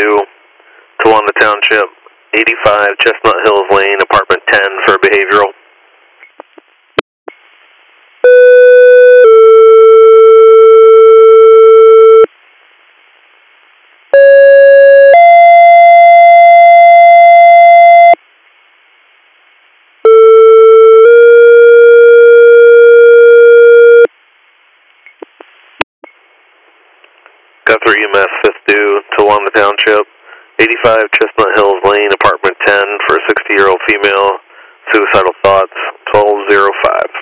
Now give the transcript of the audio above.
due, Towanda Township, 85 Chestnut Hills Lane, apartment 10 for behavioral. Guthrie EMS 5th due, Towanda Township, 85 Chestnut Hills Lane, apartment 10 for a 60-year-old female, suicidal thoughts, 1205.